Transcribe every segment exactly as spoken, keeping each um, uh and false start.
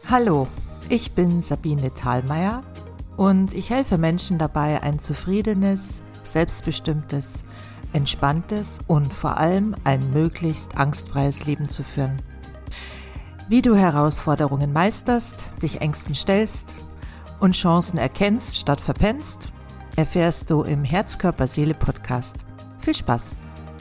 Hallo, ich bin Sabine Thalmeier und ich helfe Menschen dabei, ein zufriedenes, selbstbestimmtes, entspanntes und vor allem ein möglichst angstfreies Leben zu führen. Wie du Herausforderungen meisterst, dich Ängsten stellst und Chancen erkennst statt verpennst, erfährst du im Herz-Körper-Seele-Podcast. Viel Spaß!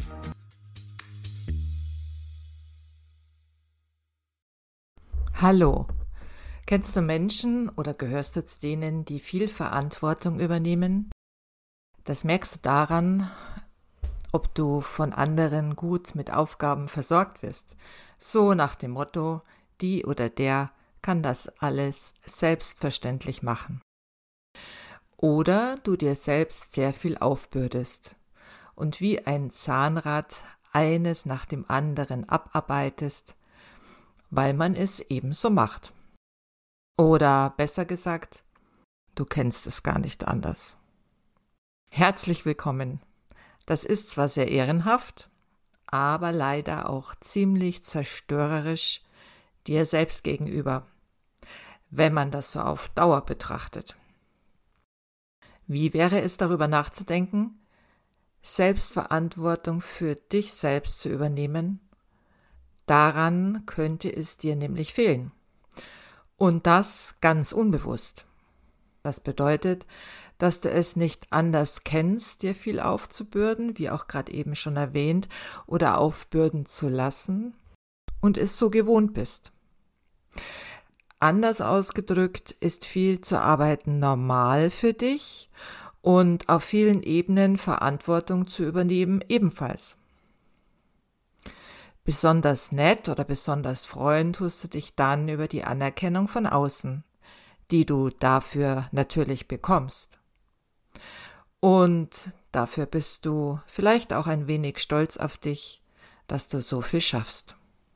Hallo! Kennst du Menschen oder gehörst du zu denen, die viel Verantwortung übernehmen? Das merkst du daran, ob du von anderen gut mit Aufgaben versorgt wirst. So nach dem Motto, die oder der kann das alles selbstverständlich machen. Oder du dir selbst sehr viel aufbürdest und wie ein Zahnrad eines nach dem anderen abarbeitest, weil man es ebenso macht. Oder besser gesagt, du kennst es gar nicht anders. Herzlich willkommen. Das ist zwar sehr ehrenhaft, aber leider auch ziemlich zerstörerisch dir selbst gegenüber, wenn man das so auf Dauer betrachtet. Wie wäre es, darüber nachzudenken, Selbstverantwortung für dich selbst zu übernehmen? Daran könnte es dir nämlich fehlen. Und das ganz unbewusst. Das bedeutet, dass du es nicht anders kennst, dir viel aufzubürden, wie auch gerade eben schon erwähnt, oder aufbürden zu lassen und es so gewohnt bist. Anders ausgedrückt ist viel zu arbeiten normal für dich und auf vielen Ebenen Verantwortung zu übernehmen ebenfalls. Besonders nett oder besonders freuen tust du dich dann über die Anerkennung von außen, die du dafür natürlich bekommst. Und dafür bist du vielleicht auch ein wenig stolz auf dich, dass du so viel schaffst.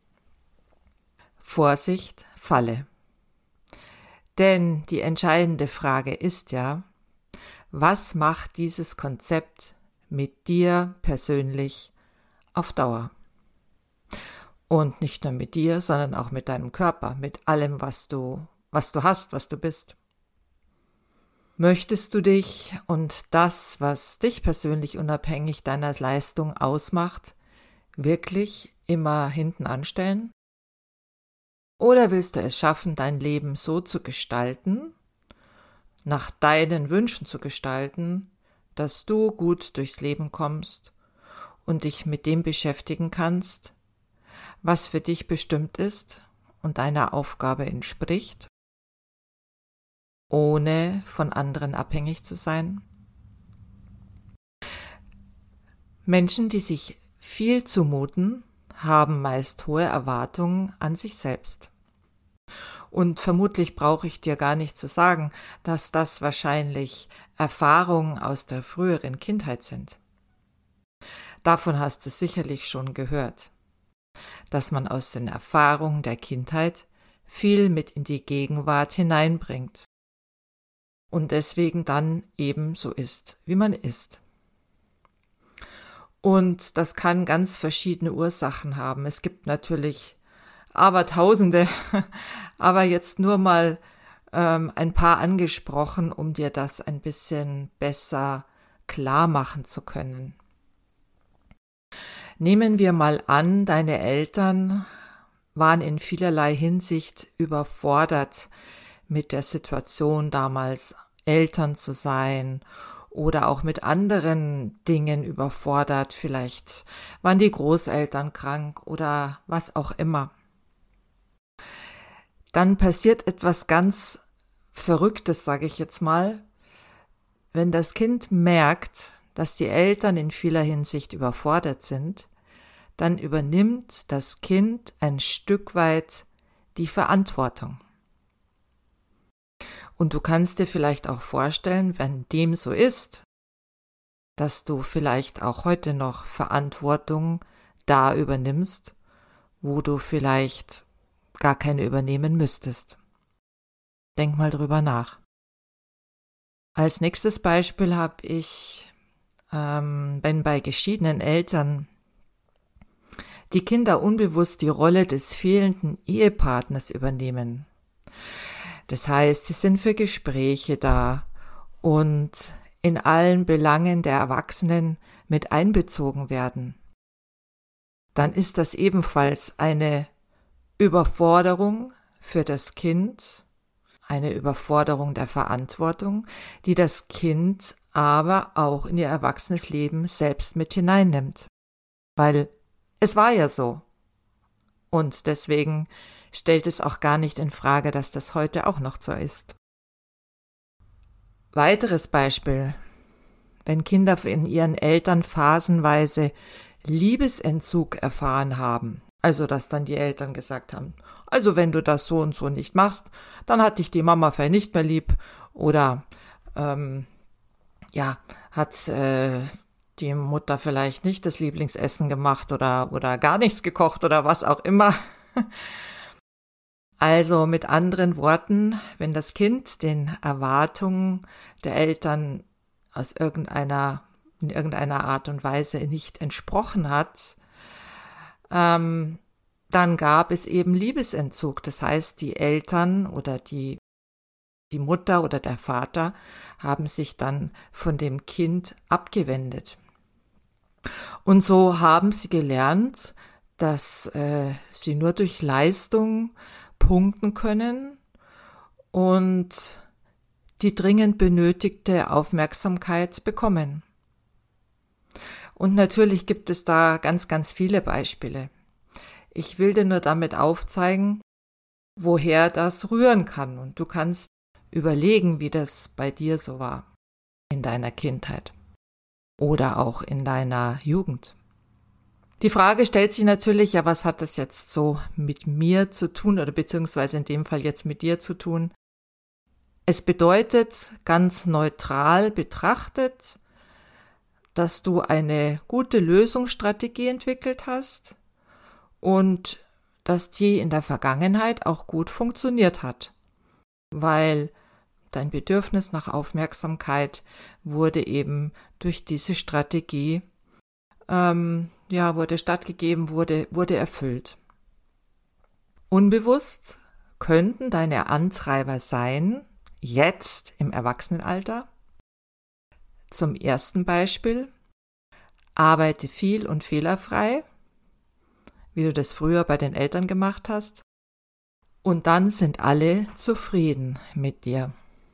Vorsicht, Falle. Denn die entscheidende Frage ist ja, was macht dieses Konzept mit dir persönlich auf Dauer? Und nicht nur mit dir, sondern auch mit deinem Körper, mit allem, was du, was du hast, was du bist. Möchtest du dich und das, was dich persönlich unabhängig deiner Leistung ausmacht, wirklich immer hinten anstellen? Oder willst du es schaffen, dein Leben so zu gestalten, nach deinen Wünschen zu gestalten, dass du gut durchs Leben kommst und dich mit dem beschäftigen kannst, was für dich bestimmt ist und deiner Aufgabe entspricht, ohne von anderen abhängig zu sein? Menschen, die sich viel zumuten, haben meist hohe Erwartungen an sich selbst. Und vermutlich brauche ich dir gar nicht zu sagen, dass das wahrscheinlich Erfahrungen aus der früheren Kindheit sind. Davon hast du sicherlich schon gehört, dass man aus den Erfahrungen der Kindheit viel mit in die Gegenwart hineinbringt und deswegen dann eben so ist, wie man ist. Und das kann ganz verschiedene Ursachen haben. Es gibt natürlich Abertausende, aber jetzt nur mal ähm, ein paar angesprochen, um dir das ein bisschen besser klar machen zu können. Nehmen wir mal an, deine Eltern waren in vielerlei Hinsicht überfordert mit der Situation damals, Eltern zu sein oder auch mit anderen Dingen überfordert. Vielleicht waren die Großeltern krank oder was auch immer. Dann passiert etwas ganz Verrücktes, sage ich jetzt mal, wenn das Kind merkt, dass die Eltern in vieler Hinsicht überfordert sind, dann übernimmt das Kind ein Stück weit die Verantwortung. Und du kannst dir vielleicht auch vorstellen, wenn dem so ist, dass du vielleicht auch heute noch Verantwortung da übernimmst, wo du vielleicht gar keine übernehmen müsstest. Denk mal drüber nach. Als nächstes Beispiel habe ich, ähm, wenn bei geschiedenen Eltern die Kinder unbewusst die Rolle des fehlenden Ehepartners übernehmen, Das heißt, sie sind für Gespräche da und in allen Belangen der Erwachsenen mit einbezogen werden. Dann ist das ebenfalls eine Überforderung für das Kind, eine Überforderung der Verantwortung, die das Kind aber auch in ihr erwachsenes Leben selbst mit hineinnimmt. Weil es war ja so. Und deswegen stellt es auch gar nicht in Frage, dass das heute auch noch so ist. Weiteres Beispiel: Wenn Kinder von ihren Eltern phasenweise Liebesentzug erfahren haben, also dass dann die Eltern gesagt haben, also wenn du das so und so nicht machst, dann hat dich die Mama vielleicht nicht mehr lieb oder ähm, ja, hat äh, die Mutter vielleicht nicht das Lieblingsessen gemacht oder, oder gar nichts gekocht oder was auch immer. Also mit anderen Worten, wenn das Kind den Erwartungen der Eltern aus irgendeiner, in irgendeiner Art und Weise nicht entsprochen hat, ähm, dann gab es eben Liebesentzug. Das heißt, die Eltern oder die, die Mutter oder der Vater haben sich dann von dem Kind abgewendet. Und so haben sie gelernt, dass äh, sie nur durch Leistung punkten können und die dringend benötigte Aufmerksamkeit bekommen. Und natürlich gibt es da ganz, ganz viele Beispiele. Ich will dir nur damit aufzeigen, woher das rühren kann. Und du kannst überlegen, wie das bei dir so war in deiner Kindheit oder auch in deiner Jugend. Die Frage stellt sich natürlich, ja, was hat das jetzt so mit mir zu tun oder beziehungsweise in dem Fall jetzt mit dir zu tun? Es bedeutet ganz neutral betrachtet, dass du eine gute Lösungsstrategie entwickelt hast und dass die in der Vergangenheit auch gut funktioniert hat, weil dein Bedürfnis nach Aufmerksamkeit wurde eben durch diese Strategie, ähm, ja, wurde stattgegeben, wurde, wurde erfüllt. Unbewusst könnten deine Antreiber sein, jetzt im Erwachsenenalter. Zum ersten Beispiel: Arbeite viel und fehlerfrei, wie du das früher bei den Eltern gemacht hast, und dann sind alle zufrieden mit dir.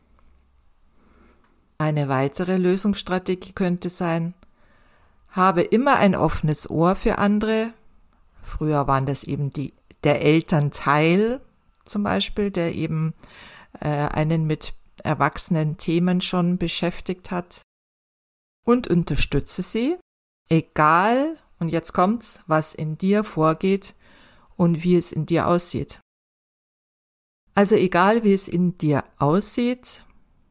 Eine weitere Lösungsstrategie könnte sein: Habe immer ein offenes Ohr für andere. Früher waren das eben die, der Elternteil zum Beispiel, der eben äh, einen mit erwachsenen Themen schon beschäftigt hat. Und unterstütze sie, egal, und jetzt kommt's, was in dir vorgeht und wie es in dir aussieht. Also egal, wie es in dir aussieht,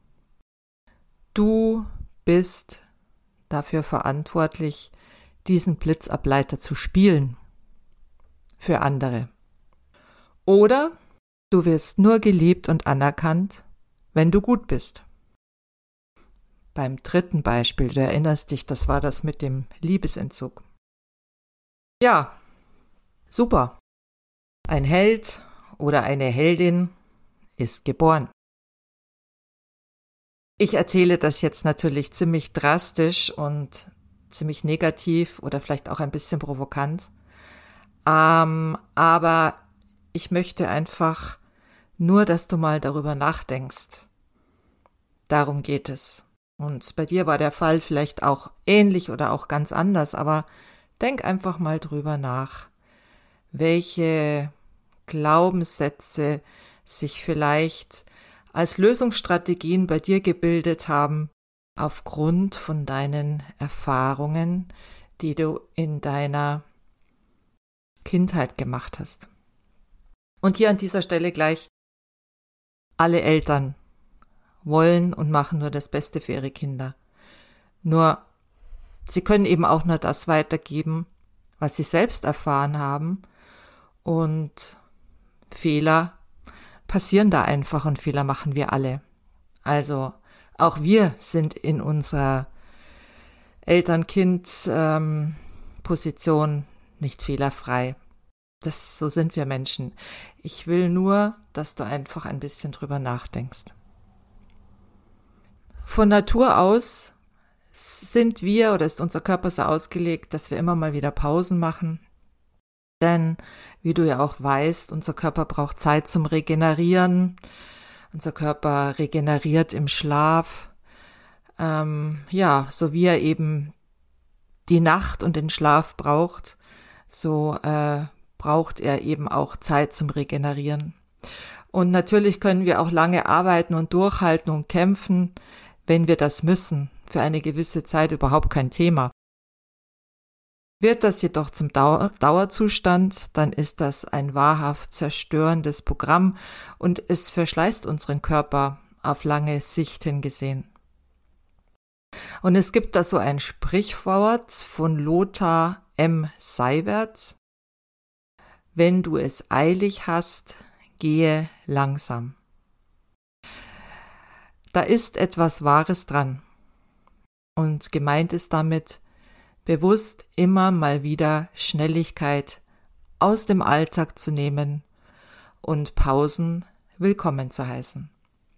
du bist dafür verantwortlich, diesen Blitzableiter zu spielen für andere. Oder du wirst nur geliebt und anerkannt, wenn du gut bist. Beim dritten Beispiel, du erinnerst dich, das war das mit dem Liebesentzug. Ja, super. Ein Held oder eine Heldin ist geboren. Ich erzähle das jetzt natürlich ziemlich drastisch und ziemlich negativ oder vielleicht auch ein bisschen provokant. Ähm, aber ich möchte einfach nur, dass du mal darüber nachdenkst. Darum geht es. Und bei dir war der Fall vielleicht auch ähnlich oder auch ganz anders, aber denk einfach mal drüber nach, welche Glaubenssätze sich vielleicht als Lösungsstrategien bei dir gebildet haben, aufgrund von deinen Erfahrungen, die du in deiner Kindheit gemacht hast. Und hier an dieser Stelle gleich: Alle Eltern wollen und machen nur das Beste für ihre Kinder. Nur, sie können eben auch nur das weitergeben, was sie selbst erfahren haben. Und Fehler passieren da einfach und Fehler machen wir alle. Also auch wir sind in unserer Eltern-Kind-Position nicht fehlerfrei. Das, so sind wir Menschen. Ich will nur, dass du einfach ein bisschen drüber nachdenkst. Von Natur aus sind wir oder ist unser Körper so ausgelegt, dass wir immer mal wieder Pausen machen. Denn, wie du ja auch weißt, unser Körper braucht Zeit zum Regenerieren. Unser Körper regeneriert im Schlaf. Ähm, ja, so wie er eben die Nacht und den Schlaf braucht, so äh, braucht er eben auch Zeit zum Regenerieren. Und natürlich können wir auch lange arbeiten und durchhalten und kämpfen, wenn wir das müssen. Für eine gewisse Zeit überhaupt kein Thema. Wird das jedoch zum Dauer- Dauerzustand, dann ist das ein wahrhaft zerstörendes Programm und es verschleißt unseren Körper auf lange Sicht hingesehen. Und es gibt da so ein Sprichwort von Lothar M. Seiwert: Wenn du es eilig hast, gehe langsam. Da ist etwas Wahres dran. Und gemeint ist damit, bewusst immer mal wieder Schnelligkeit aus dem Alltag zu nehmen und Pausen willkommen zu heißen.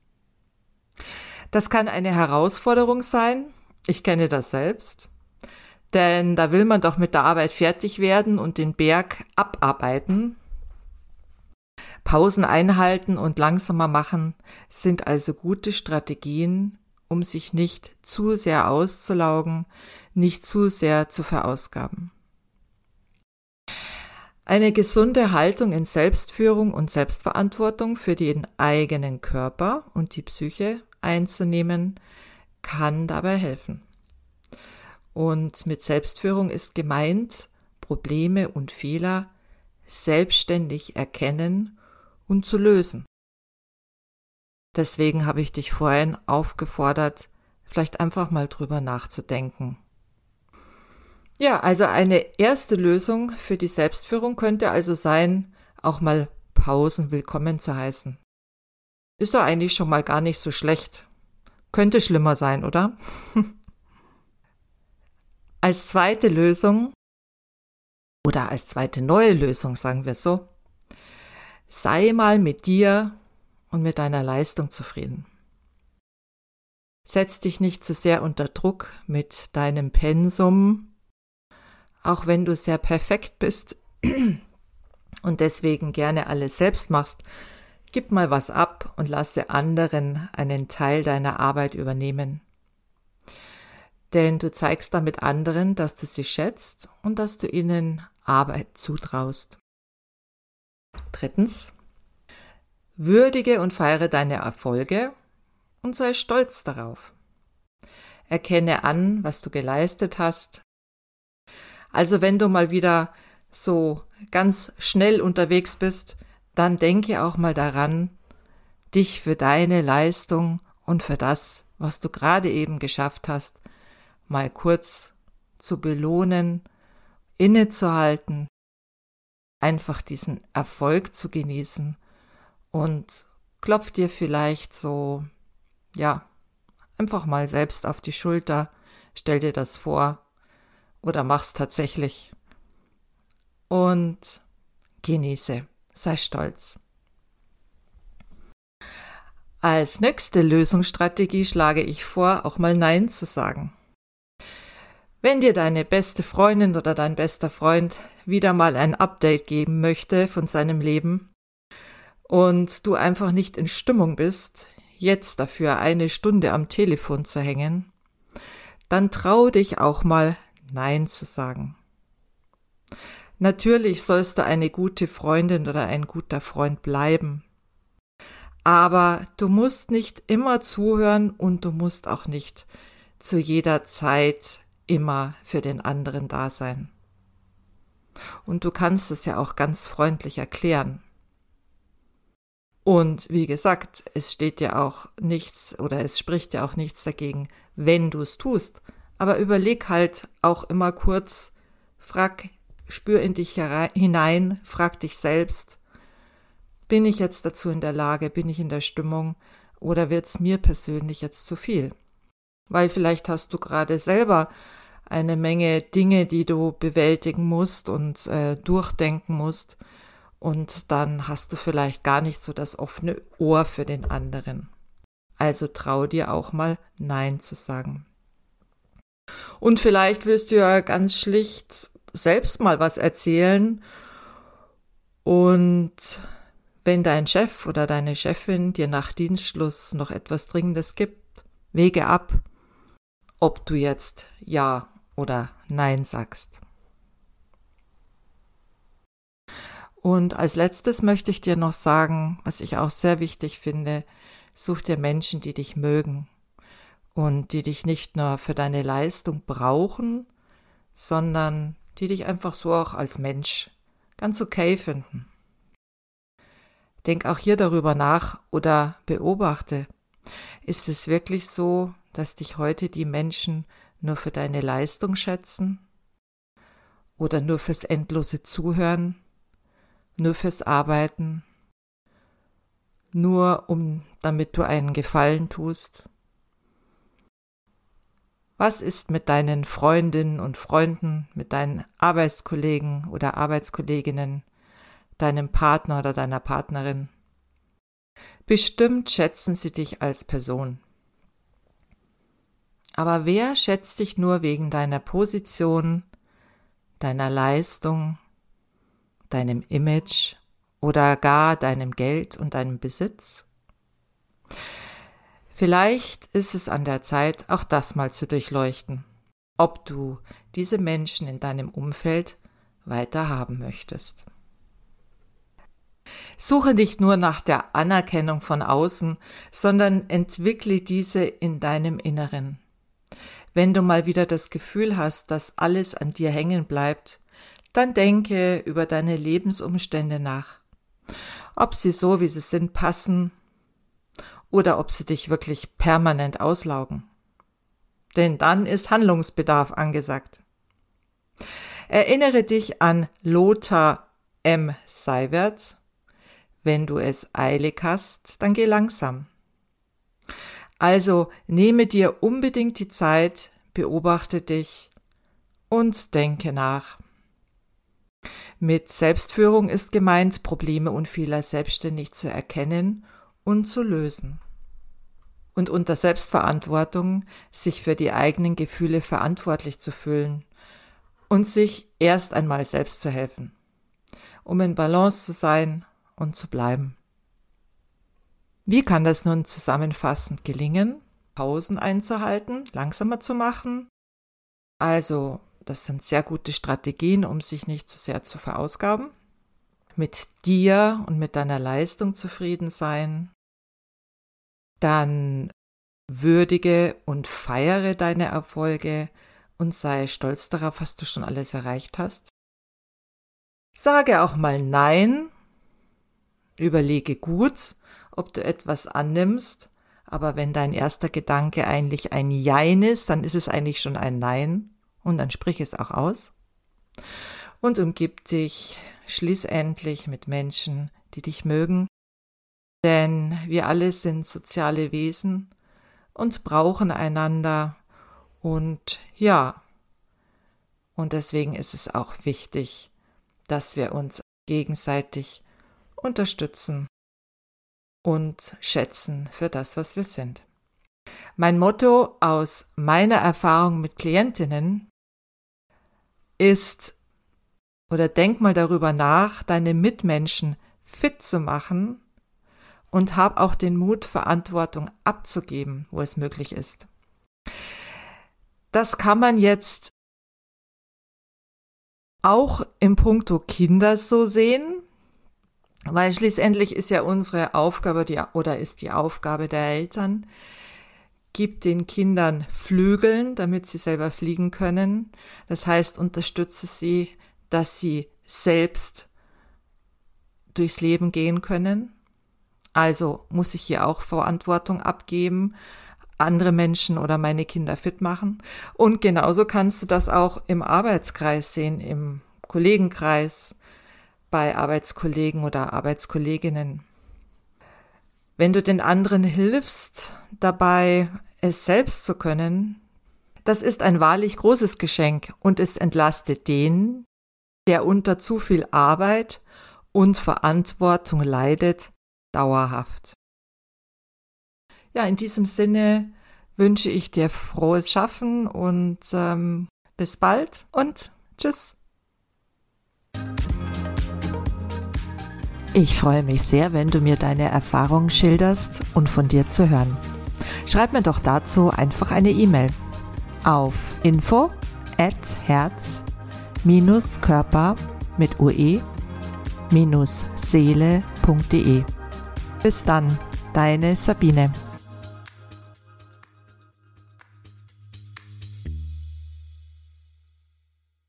Das kann eine Herausforderung sein, ich kenne das selbst, denn da will man doch mit der Arbeit fertig werden und den Berg abarbeiten. Pausen einhalten und langsamer machen sind also gute Strategien, um sich nicht zu sehr auszulaugen, nicht zu sehr zu verausgaben. Eine gesunde Haltung in Selbstführung und Selbstverantwortung für den eigenen Körper und die Psyche einzunehmen, kann dabei helfen. Und mit Selbstführung ist gemeint, Probleme und Fehler selbstständig erkennen und zu lösen. Deswegen habe ich dich vorhin aufgefordert, vielleicht einfach mal drüber nachzudenken. Ja, also eine erste Lösung für die Selbstführung könnte also sein, auch mal Pausen willkommen zu heißen. Ist doch eigentlich schon mal gar nicht so schlecht. Könnte schlimmer sein, oder? Als zweite Lösung oder als zweite neue Lösung, sagen wir so, sei mal mit dir und mit deiner Leistung zufrieden. Setz dich nicht zu sehr unter Druck mit deinem Pensum, auch wenn du sehr perfekt bist und deswegen gerne alles selbst machst. Gib mal was ab und lasse anderen einen Teil deiner Arbeit übernehmen. Denn du zeigst damit anderen, dass du sie schätzt und dass du ihnen Arbeit zutraust. Drittens: Würdige und feiere deine Erfolge und sei stolz darauf. Erkenne an, was du geleistet hast. Also wenn du mal wieder so ganz schnell unterwegs bist, dann denke auch mal daran, dich für deine Leistung und für das, was du gerade eben geschafft hast, mal kurz zu belohnen, innezuhalten, einfach diesen Erfolg zu genießen und klopf dir vielleicht so, ja, einfach mal selbst auf die Schulter, stell dir das vor oder mach's tatsächlich und genieße, sei stolz. Als nächste Lösungsstrategie schlage ich vor, auch mal Nein zu sagen. Wenn dir deine beste Freundin oder dein bester Freund wieder mal ein Update geben möchte von seinem Leben und du einfach nicht in Stimmung bist, jetzt dafür eine Stunde am Telefon zu hängen, dann trau dich auch mal Nein zu sagen. Natürlich sollst du eine gute Freundin oder ein guter Freund bleiben, aber du musst nicht immer zuhören und du musst auch nicht zu jeder Zeit immer für den anderen da sein. Und du kannst es ja auch ganz freundlich erklären. Und wie gesagt, es steht ja auch nichts oder es spricht ja auch nichts dagegen, wenn du es tust. Aber überleg halt auch immer kurz, frag, spür in dich hinein, frag dich selbst, bin ich jetzt dazu in der Lage, bin ich in der Stimmung oder wird es mir persönlich jetzt zu viel? Weil vielleicht hast du gerade selber eine Menge Dinge, die du bewältigen musst und äh, durchdenken musst und dann hast du vielleicht gar nicht so das offene Ohr für den anderen. Also trau dir auch mal Nein zu sagen. Und vielleicht willst du ja ganz schlicht selbst mal was erzählen und wenn dein Chef oder deine Chefin dir nach Dienstschluss noch etwas Dringendes gibt, wege ab, ob du jetzt Ja oder Nein sagst. Und als letztes möchte ich dir noch sagen, was ich auch sehr wichtig finde, such dir Menschen, die dich mögen und die dich nicht nur für deine Leistung brauchen, sondern die dich einfach so auch als Mensch ganz okay finden. Denk auch hier darüber nach oder beobachte, ist es wirklich so, dass dich heute die Menschen nur für deine Leistung schätzen oder nur fürs endlose Zuhören, nur fürs Arbeiten, nur um, damit du einen Gefallen tust? Was ist mit deinen Freundinnen und Freunden, mit deinen Arbeitskollegen oder Arbeitskolleginnen, deinem Partner oder deiner Partnerin? Bestimmt schätzen sie dich als Person. Aber wer schätzt dich nur wegen deiner Position, deiner Leistung, deinem Image oder gar deinem Geld und deinem Besitz? Vielleicht ist es an der Zeit, auch das mal zu durchleuchten, ob du diese Menschen in deinem Umfeld weiter haben möchtest. Suche nicht nur nach der Anerkennung von außen, sondern entwickle diese in deinem Inneren. Wenn du mal wieder das Gefühl hast, dass alles an dir hängen bleibt, dann denke über deine Lebensumstände nach, ob sie so, wie sie sind, passen oder ob sie dich wirklich permanent auslaugen. Denn dann ist Handlungsbedarf angesagt. Erinnere dich an Lothar M. Seiwert: Wenn du es eilig hast, dann geh langsam. Also nehme dir unbedingt die Zeit, beobachte dich und denke nach. Mit Selbstführung ist gemeint, Probleme und Fehler selbstständig zu erkennen und zu lösen. Und unter Selbstverantwortung sich für die eigenen Gefühle verantwortlich zu fühlen und sich erst einmal selbst zu helfen, um in Balance zu sein und zu bleiben. Wie kann das nun zusammenfassend gelingen? Pausen einzuhalten, langsamer zu machen. Also, das sind sehr gute Strategien, um sich nicht zu sehr zu verausgaben. Mit dir und mit deiner Leistung zufrieden sein. Dann würdige und feiere deine Erfolge und sei stolz darauf, was du schon alles erreicht hast. Sage auch mal Nein. Überlege gut, ob du etwas annimmst, aber wenn dein erster Gedanke eigentlich ein Jein ist, dann ist es eigentlich schon ein Nein und dann sprich es auch aus. Und umgib dich schließlich mit Menschen, die dich mögen, denn wir alle sind soziale Wesen und brauchen einander und ja, und deswegen ist es auch wichtig, dass wir uns gegenseitig unterstützen und schätzen für das, was wir sind. Mein Motto aus meiner Erfahrung mit Klientinnen ist, oder denk mal darüber nach, deine Mitmenschen fit zu machen und hab auch den Mut, Verantwortung abzugeben, wo es möglich ist. Das kann man jetzt auch im Punkto Kinder so sehen, weil schließlich ist ja unsere Aufgabe die, oder ist die Aufgabe der Eltern, gib den Kindern Flügeln, damit sie selber fliegen können. Das heißt, unterstütze sie, dass sie selbst durchs Leben gehen können. Also muss ich hier auch Verantwortung abgeben, andere Menschen oder meine Kinder fit machen. Und genauso kannst du das auch im Arbeitskreis sehen, im Kollegenkreis, bei Arbeitskollegen oder Arbeitskolleginnen. Wenn du den anderen hilfst, dabei es selbst zu können, das ist ein wahrlich großes Geschenk und es entlastet den, der unter zu viel Arbeit und Verantwortung leidet dauerhaft. Ja, in diesem Sinne wünsche ich dir frohes Schaffen und ähm, bis bald und tschüss. Ich freue mich sehr, wenn du mir deine Erfahrungen schilderst und von dir zu hören. Schreib mir doch dazu einfach eine E-Mail auf info at herz Körper mit ue Seele punkt de. Bis dann, deine Sabine.